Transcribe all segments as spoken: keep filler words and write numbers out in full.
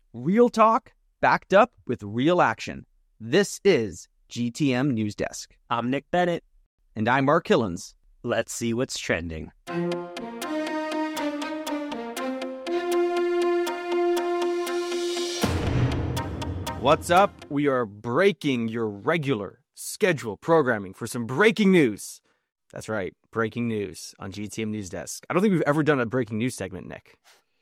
Real talk backed up with real action. This is G T M News Desk. I'm Nick Bennett. And I'm Mark Hillens. Let's see what's trending. What's up? We are breaking your regular scheduled programming for some breaking news. That's right, breaking news on G T M News Desk. I don't think we've ever done a breaking news segment, Nick.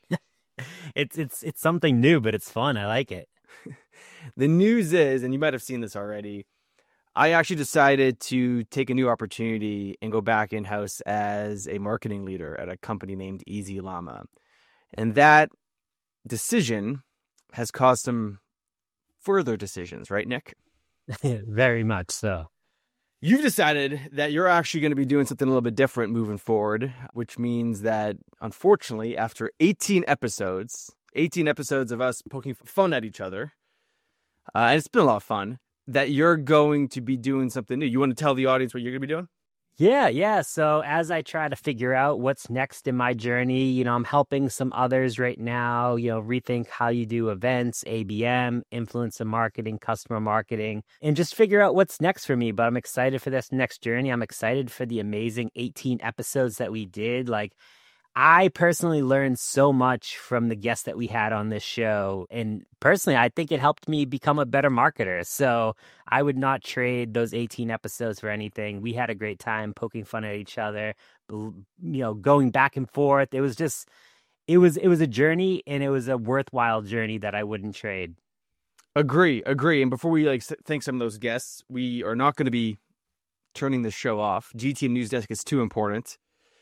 it's it's it's something new, but it's fun. I like it. The news is, and you might have seen this already, I actually decided to take a new opportunity and go back in-house as a marketing leader at a company named Easy Llama. And that decision has caused some further decisions, right, Nick? Very much so. You've decided that you're actually going to be doing something a little bit different moving forward, which means that, unfortunately, after eighteen episodes, eighteen episodes of us poking fun at each other, uh, and it's been a lot of fun, that you're going to be doing something new. You want to tell the audience what you're going to be doing? Yeah, yeah. So as I try to figure out what's next in my journey, you know, I'm helping some others right now, you know, rethink how you do events, A B M, influencer marketing, customer marketing, and just figure out what's next for me. But I'm excited for this next journey. I'm excited for the amazing eighteen episodes that we did. Like, I personally learned so much from the guests that we had on this show. And personally, I think it helped me become a better marketer. So I would not trade those eighteen episodes for anything. We had a great time poking fun at each other, you know, going back and forth. It was just, it was, it was a journey, and it was a worthwhile journey that I wouldn't trade. Agree, agree. And before we like thank some of those guests, we are not going to be turning this show off. G T M News Desk is too important.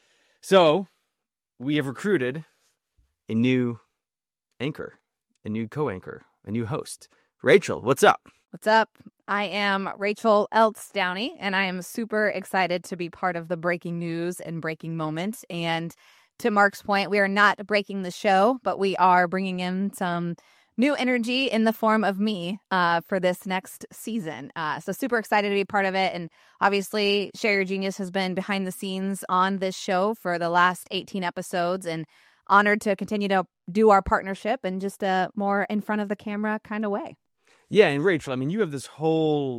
So we have recruited a new anchor, a new co-anchor, a new host. Rachel, what's up? What's up? I am Rachel Eltz Downey, and I am super excited to be part of the breaking news and breaking moment. And to Mark's point, we are not breaking the show, but we are bringing in some new energy in the form of me uh, for this next season. Uh, so super excited to be part of it. And obviously, Share Your Genius has been behind the scenes on this show for the last eighteen episodes, and honored to continue to do our partnership in just a more in front of the camera kind of way. Yeah, and Rachel, I mean, you have this whole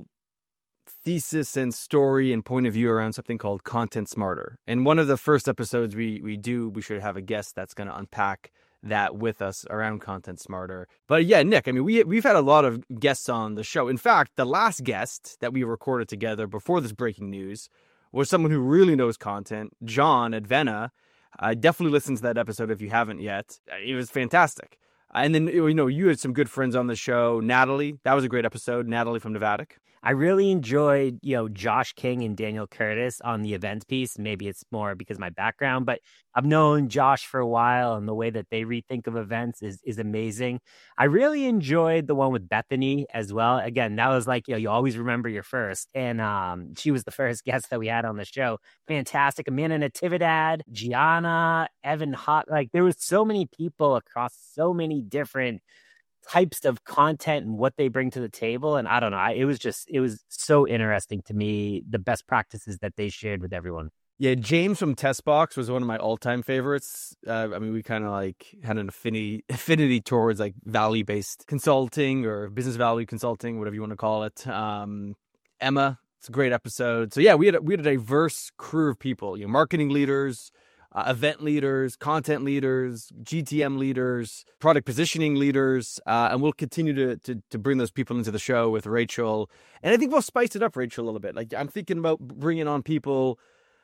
thesis and story and point of view around something called Content Smarter. And one of the first episodes we, we do, we should have a guest that's going to unpack that with us around Content Smarter. But yeah, Nick, I mean, we, we've had a lot of guests on the show. In fact, the last guest that we recorded together before this breaking news was someone who really knows content, John at Venna. Uh, definitely listen to that episode if you haven't yet. It was fantastic. And then, you know, you had some good friends on the show. Natalie, that was a great episode. Natalie from Nevadic. I really enjoyed, you know, Josh King and Daniel Curtis on the events piece. Maybe it's more because of my background, but I've known Josh for a while, and the way that they rethink of events is is amazing. I really enjoyed the one with Bethany as well. Again, that was like, you know, you always remember your first. And um, she was the first guest that we had on the show. Fantastic. Amanda Natividad, Gianna, Evan Hot. Like, there was so many people across so many different types of content and what they bring to the table. And I don't know, I, it was just, it was so interesting to me, the best practices that they shared with everyone. Yeah, James from Testbox was one of my all-time favorites. Uh, I mean, we kind of like had an affinity affinity towards like value-based consulting or business value consulting, whatever you want to call it. Um, Emma, it's a great episode. So yeah, we had a, we had a diverse crew of people, you know, marketing leaders, Uh, event leaders, content leaders, G T M leaders, product positioning leaders, uh, and we'll continue to, to to bring those people into the show with Rachel. And I think we'll spice it up, Rachel, a little bit. Like, I'm thinking about bringing on people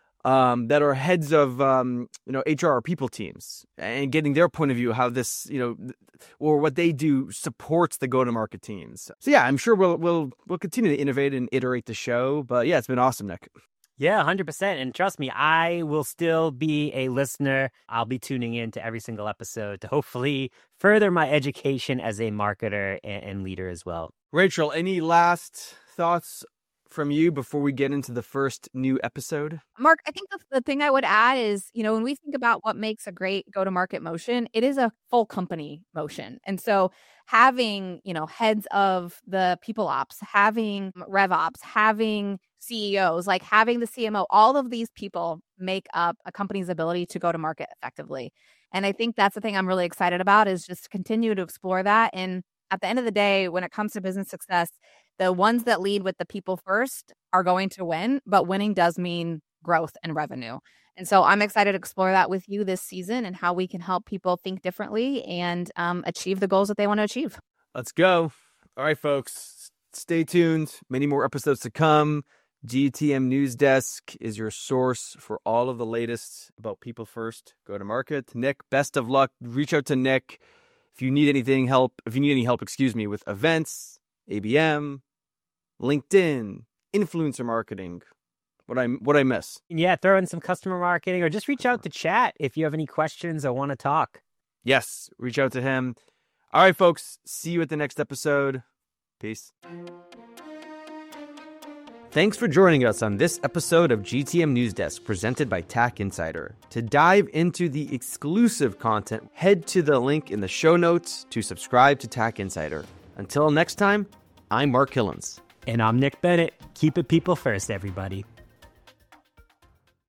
um, that are heads of um, you know H R or people teams, and getting their point of view, how this you know or what they do supports the go-to-market teams. So yeah, I'm sure we'll we'll we'll continue to innovate and iterate the show. But yeah, it's been awesome, Nick. Yeah, one hundred percent. And trust me, I will still be a listener. I'll be tuning in to every single episode to hopefully further my education as a marketer and, and leader as well. Rachel, any last thoughts from you before we get into the first new episode? Mark, I think the, the thing I would add is, you know, when we think about what makes a great go-to-market motion, it is a full company motion. And so having, you know, heads of the people ops, having rev ops, having C E Os, like having the C M O, all of these people make up a company's ability to go to market effectively. And I think that's the thing I'm really excited about is just continue to explore that. And at the end of the day, when it comes to business success, the ones that lead with the people first are going to win, but winning does mean growth and revenue. And so I'm excited to explore that with you this season and how we can help people think differently and um, achieve the goals that they want to achieve. Let's go. All right, folks, stay tuned. Many more episodes to come. G T M News Desk is your source for all of the latest about people first. Go to market. Nick, best of luck. Reach out to Nick if you need anything help. If you need any help, excuse me, with events, A B M, LinkedIn, influencer marketing. What I what I miss? Yeah, throw in some customer marketing or just reach out to chat if you have any questions or want to talk. Yes, reach out to him. All right, folks. See you at the next episode. Peace. Thanks for joining us on this episode of G T M News Desk presented by Tack Insider. To dive into the exclusive content, head to the link in the show notes to subscribe to Tack Insider. Until next time, I'm Mark Killens. And I'm Nick Bennett. Keep it people first, everybody.